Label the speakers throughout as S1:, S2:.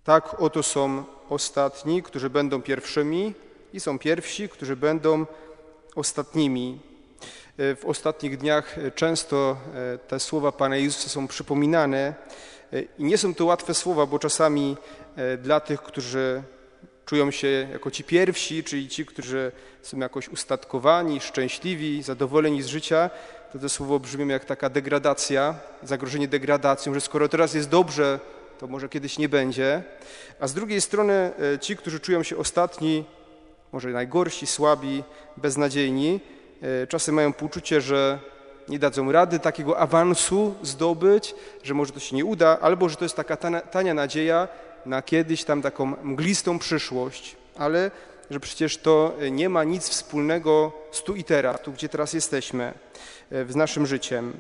S1: Tak oto są ostatni, którzy będą pierwszymi i są pierwsi, którzy będą ostatnimi. W ostatnich dniach często te słowa Pana Jezusa są przypominane i nie są to łatwe słowa, bo czasami dla tych, którzy czują się jako ci pierwsi, czyli ci, którzy są jakoś ustatkowani, szczęśliwi, zadowoleni z życia, to słowo brzmi jak taka degradacja, zagrożenie degradacją, że skoro teraz jest dobrze, to może kiedyś nie będzie. A z drugiej strony ci, którzy czują się ostatni, może najgorsi, słabi, beznadziejni, czasem mają poczucie, że nie dadzą rady takiego awansu zdobyć, że może to się nie uda, albo że to jest taka tania nadzieja na kiedyś tam taką mglistą przyszłość, ale że przecież to nie ma nic wspólnego z tu i teraz, tu gdzie teraz jesteśmy, z naszym życiem.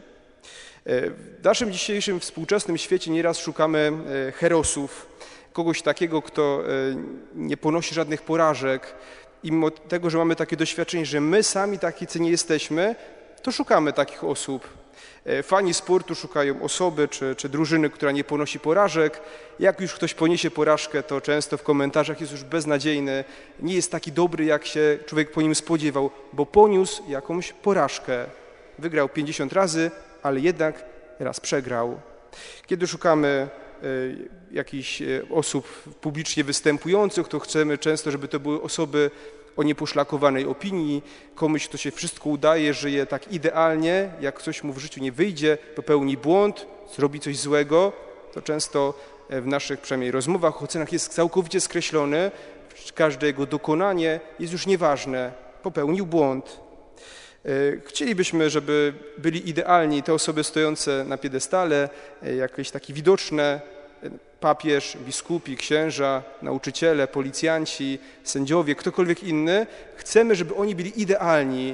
S1: W naszym dzisiejszym współczesnym świecie nieraz szukamy herosów, kogoś takiego, kto nie ponosi żadnych porażek. I mimo tego, że mamy takie doświadczenie, że my sami tacy nie jesteśmy, to szukamy takich osób. Fani sportu szukają osoby czy drużyny, która nie ponosi porażek. Jak już ktoś poniesie porażkę, to często w komentarzach jest już beznadziejny, nie jest taki dobry, jak się człowiek po nim spodziewał, bo poniósł jakąś porażkę. Wygrał 50 razy, ale jednak raz przegrał. Kiedy szukamy jakichś osób publicznie występujących, to chcemy często, żeby to były osoby o nieposzlakowanej opinii, komuś, kto się wszystko udaje, żyje tak idealnie, jak coś mu w życiu nie wyjdzie, popełni błąd, zrobi coś złego, to często w naszych przynajmniej rozmowach, ocenach jest całkowicie skreślone, każde jego dokonanie jest już nieważne, popełnił błąd. Chcielibyśmy, żeby byli idealni te osoby stojące na piedestale, jakieś takie widoczne, papież, biskupi, księża, nauczyciele, policjanci, sędziowie, ktokolwiek inny. Chcemy, żeby oni byli idealni.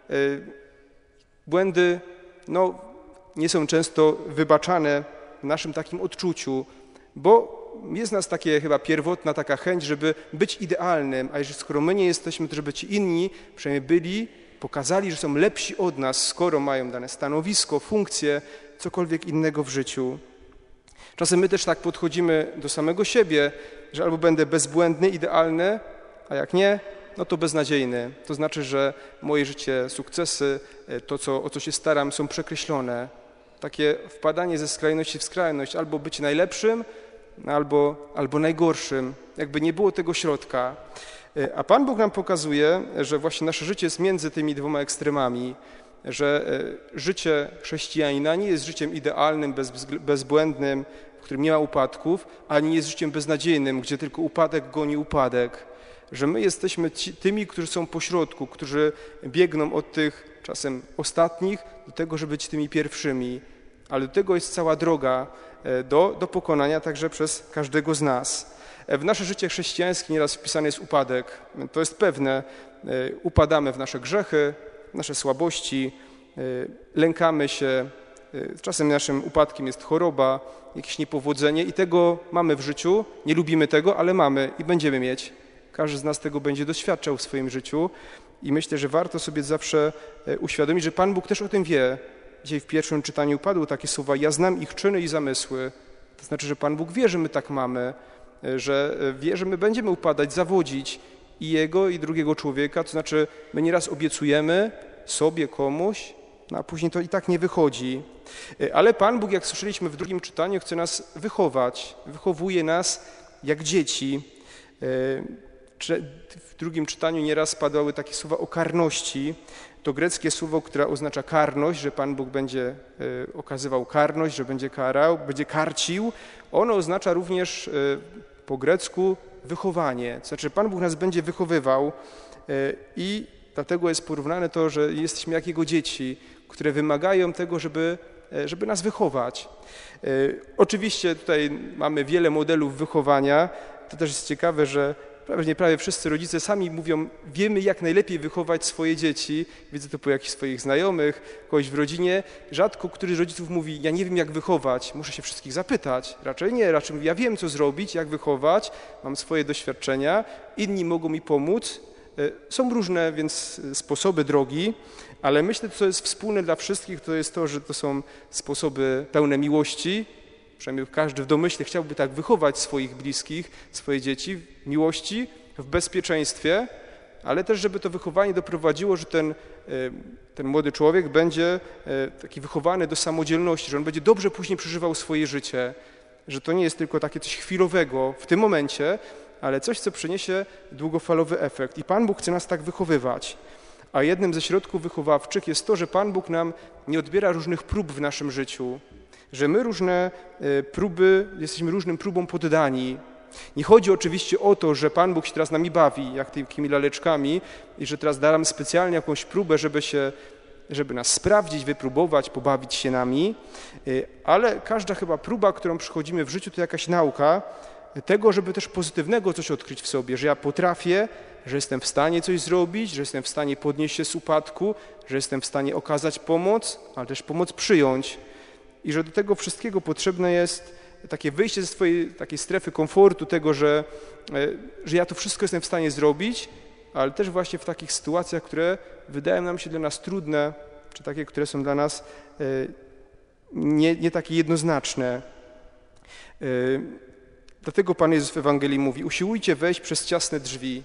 S1: Błędy nie są często wybaczane w naszym takim odczuciu, bo jest w nas takie chyba pierwotna taka chęć, żeby być idealnym, a jeżeli skoro my nie jesteśmy, to żeby ci inni przynajmniej byli, pokazali, że są lepsi od nas, skoro mają dane stanowisko, funkcję, cokolwiek innego w życiu. Czasem my też tak podchodzimy do samego siebie, że albo będę bezbłędny, idealny, a jak nie, no to beznadziejny. To znaczy, że moje życie, sukcesy, to o co się staram, są przekreślone. Takie wpadanie ze skrajności w skrajność, albo być najlepszym, albo najgorszym. Jakby nie było tego środka. A Pan Bóg nam pokazuje, że właśnie nasze życie jest między tymi dwoma ekstremami, że życie chrześcijanina nie jest życiem idealnym, bezbłędnym, w którym nie ma upadków, ani nie jest życiem beznadziejnym, gdzie tylko upadek goni upadek. Że my jesteśmy tymi, którzy są pośrodku, którzy biegną od tych czasem ostatnich do tego, żeby być tymi pierwszymi. Ale do tego jest cała droga do pokonania także przez każdego z nas. W nasze życie chrześcijańskie nieraz wpisany jest upadek. To jest pewne. Upadamy w nasze grzechy, w nasze słabości, lękamy się. Czasem naszym upadkiem jest choroba, jakieś niepowodzenie i tego mamy w życiu. Nie lubimy tego, ale mamy i będziemy mieć. Każdy z nas tego będzie doświadczał w swoim życiu i myślę, że warto sobie zawsze uświadomić, że Pan Bóg też o tym wie. Dzisiaj w pierwszym czytaniu padły takie słowa: ja znam ich czyny i zamysły. To znaczy, że Pan Bóg wie, że my tak mamy, że wie, że my będziemy upadać, zawodzić i Jego, i drugiego człowieka. To znaczy, my nieraz obiecujemy sobie, komuś, a później to i tak nie wychodzi. Ale Pan Bóg, jak słyszeliśmy w drugim czytaniu, chce nas wychować. Wychowuje nas jak dzieci. W drugim czytaniu nieraz padały takie słowa o karności. To greckie słowo, które oznacza karność, że Pan Bóg będzie okazywał karność, że będzie karał, będzie karcił. Ono oznacza również po grecku wychowanie. To znaczy, Pan Bóg nas będzie wychowywał i dlatego jest porównane to, że jesteśmy jak Jego dzieci, które wymagają tego, żeby nas wychować. Oczywiście tutaj mamy wiele modelów wychowania. To też jest ciekawe, że prawie wszyscy rodzice sami mówią, wiemy jak najlepiej wychować swoje dzieci. Widzę to po jakichś swoich znajomych, kogoś w rodzinie. Rzadko któryś z rodziców mówi, ja nie wiem jak wychować, muszę się wszystkich zapytać. Raczej nie, raczej mówi, ja wiem co zrobić, jak wychować, mam swoje doświadczenia, inni mogą mi pomóc. Są różne więc sposoby, drogi, ale myślę, co jest wspólne dla wszystkich, to jest to, że to są sposoby pełne miłości, przynajmniej każdy w domyśle chciałby tak wychować swoich bliskich, swoje dzieci w miłości, w bezpieczeństwie, ale też, żeby to wychowanie doprowadziło, że ten młody człowiek będzie taki wychowany do samodzielności, że on będzie dobrze później przeżywał swoje życie, że to nie jest tylko takie coś chwilowego w tym momencie, ale coś, co przyniesie długofalowy efekt. I Pan Bóg chce nas tak wychowywać. A jednym ze środków wychowawczych jest to, że Pan Bóg nam nie odbiera różnych prób w naszym życiu, że my różne próby, jesteśmy różnym próbom poddani. Nie chodzi oczywiście o to, że Pan Bóg się teraz nami bawi, jak takimi laleczkami i że teraz da nam specjalnie jakąś próbę, żeby nas sprawdzić, wypróbować, pobawić się nami, ale każda chyba próba, którą przychodzimy w życiu, to jakaś nauka tego, żeby też pozytywnego coś odkryć w sobie, że ja potrafię, że jestem w stanie coś zrobić, że jestem w stanie podnieść się z upadku, że jestem w stanie okazać pomoc, ale też pomoc przyjąć i że do tego wszystkiego potrzebne jest takie wyjście ze swojej takiej strefy komfortu, tego, że ja to wszystko jestem w stanie zrobić, ale też właśnie w takich sytuacjach, które wydają nam się dla nas trudne, czy takie, które są dla nas nie takie jednoznaczne. Dlatego Pan Jezus w Ewangelii mówi: usiłujcie wejść przez ciasne drzwi.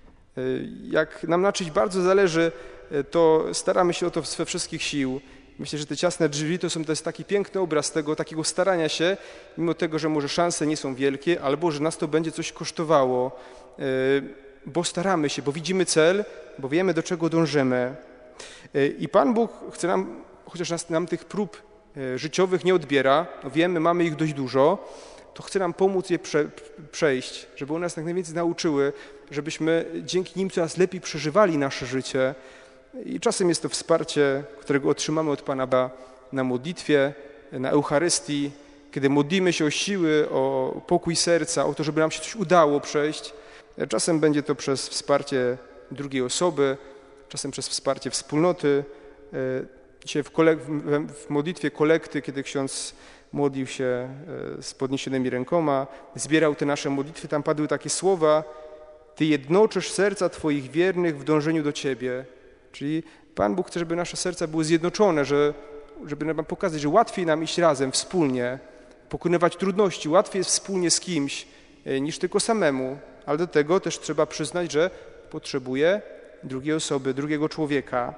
S1: Jak nam na czymś bardzo zależy, to staramy się o to ze wszystkich sił. Myślę, że te ciasne drzwi to jest taki piękny obraz tego, takiego starania się, mimo tego, że może szanse nie są wielkie, albo że nas to będzie coś kosztowało, bo staramy się, bo widzimy cel, bo wiemy, do czego dążymy. I Pan Bóg chce nam, chociaż nam tych prób życiowych nie odbiera, wiemy, mamy ich dość dużo, to chce nam pomóc je przejść, żeby one nas jak najwięcej nauczyły, żebyśmy dzięki nim coraz lepiej przeżywali nasze życie. I czasem jest to wsparcie, którego otrzymamy od Pana Boga na modlitwie, na Eucharystii, kiedy modlimy się o siły, o pokój serca, o to, żeby nam się coś udało przejść. Czasem będzie to przez wsparcie drugiej osoby, czasem przez wsparcie wspólnoty. Dzisiaj w modlitwie kolekty, kiedy ksiądz modlił się z podniesionymi rękoma, zbierał te nasze modlitwy, tam padły takie słowa: Ty jednoczysz serca Twoich wiernych w dążeniu do Ciebie. Czyli Pan Bóg chce, żeby nasze serca były zjednoczone, żeby nam pokazać, że łatwiej nam iść razem, wspólnie, pokonywać trudności, łatwiej jest wspólnie z kimś niż tylko samemu, ale do tego też trzeba przyznać, że potrzebuje drugiej osoby, drugiego człowieka.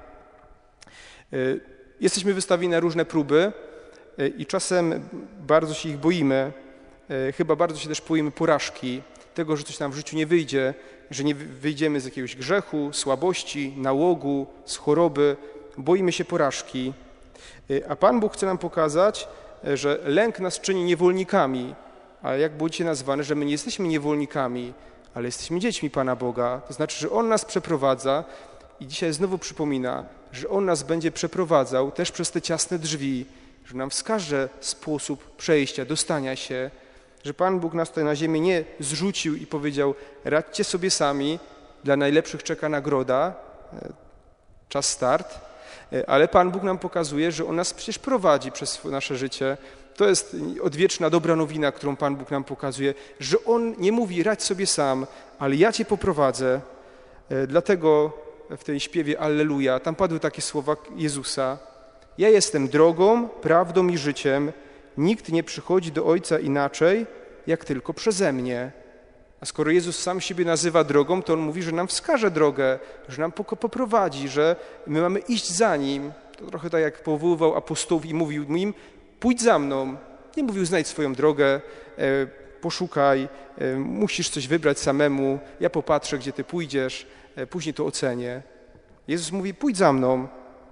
S1: Jesteśmy wystawieni na różne próby i czasem bardzo się ich boimy, chyba bardzo się też boimy porażki, tego, że coś nam w życiu nie wyjdzie, że nie wyjdziemy z jakiegoś grzechu, słabości, nałogu, z choroby. Boimy się porażki. A Pan Bóg chce nam pokazać, że lęk nas czyni niewolnikami. A jak było dzisiaj nazwane, że my nie jesteśmy niewolnikami, ale jesteśmy dziećmi Pana Boga. To znaczy, że On nas przeprowadza i dzisiaj znowu przypomina, że On nas będzie przeprowadzał też przez te ciasne drzwi, że nam wskaże sposób przejścia, dostania się, że Pan Bóg nas tutaj na ziemię nie zrzucił i powiedział: radźcie sobie sami, dla najlepszych czeka nagroda, czas start, ale Pan Bóg nam pokazuje, że On nas przecież prowadzi przez nasze życie. To jest odwieczna dobra nowina, którą Pan Bóg nam pokazuje, że On nie mówi: radź sobie sam, ale ja Cię poprowadzę. Dlatego w tej śpiewie Alleluja tam padły takie słowa Jezusa: ja jestem drogą, prawdą i życiem, nikt nie przychodzi do Ojca inaczej, jak tylko przeze mnie. A skoro Jezus sam siebie nazywa drogą, to On mówi, że nam wskaże drogę, że nam poprowadzi, że my mamy iść za Nim. To trochę tak jak powoływał apostołów i mówił im: pójdź za mną. Nie mówił: znajdź swoją drogę, poszukaj, musisz coś wybrać samemu, ja popatrzę, gdzie Ty pójdziesz, później to ocenię. Jezus mówi: pójdź za mną,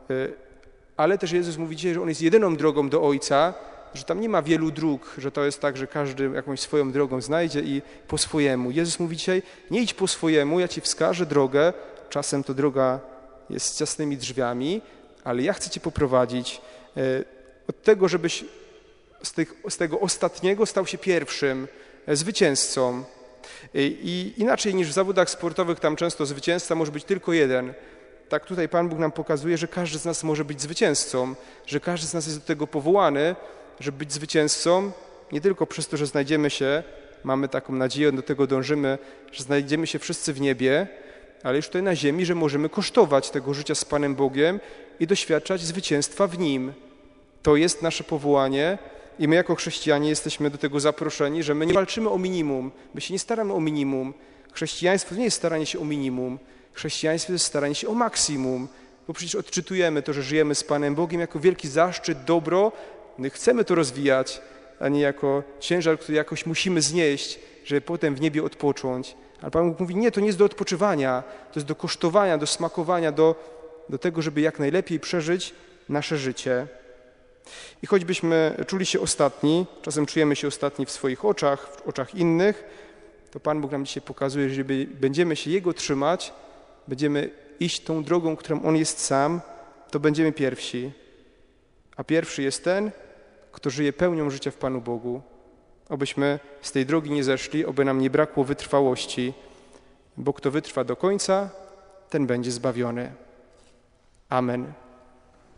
S1: ale też Jezus mówi dzisiaj, że On jest jedyną drogą do Ojca, że tam nie ma wielu dróg, że to jest tak, że każdy jakąś swoją drogą znajdzie i po swojemu. Jezus mówi dzisiaj: nie idź po swojemu, ja Ci wskażę drogę, czasem to droga jest z ciasnymi drzwiami, ale ja chcę Cię poprowadzić od tego, żebyś z tego ostatniego stał się pierwszym, zwycięzcą. I inaczej niż w zawodach sportowych, tam często zwycięzca może być tylko jeden. Tak tutaj Pan Bóg nam pokazuje, że każdy z nas może być zwycięzcą, że każdy z nas jest do tego powołany, żeby być zwycięzcą, nie tylko przez to, że znajdziemy się, mamy taką nadzieję, do tego dążymy, że znajdziemy się wszyscy w niebie, ale już tutaj na ziemi, że możemy kosztować tego życia z Panem Bogiem i doświadczać zwycięstwa w Nim. To jest nasze powołanie I my jako chrześcijanie jesteśmy do tego zaproszeni, że my nie walczymy o minimum, my się nie staramy o minimum. Chrześcijaństwo to nie jest staranie się o minimum, chrześcijaństwo to jest staranie się o maksimum, bo przecież odczytujemy to, że żyjemy z Panem Bogiem jako wielki zaszczyt, dobro, my chcemy to rozwijać, a nie jako ciężar, który jakoś musimy znieść, żeby potem w niebie odpocząć. Ale Pan Bóg mówi, nie, to nie jest do odpoczywania, to jest do kosztowania, do smakowania, do tego, żeby jak najlepiej przeżyć nasze życie. I choćbyśmy czuli się ostatni, czasem czujemy się ostatni w swoich oczach, w oczach innych, to Pan Bóg nam dzisiaj pokazuje, że jeżeli będziemy się Jego trzymać, będziemy iść tą drogą, którą On jest sam, to będziemy pierwsi. A pierwszy jest ten, kto żyje pełnią życia w Panu Bogu. Obyśmy z tej drogi nie zeszli, oby nam nie brakło wytrwałości, bo kto wytrwa do końca, ten będzie zbawiony. Amen.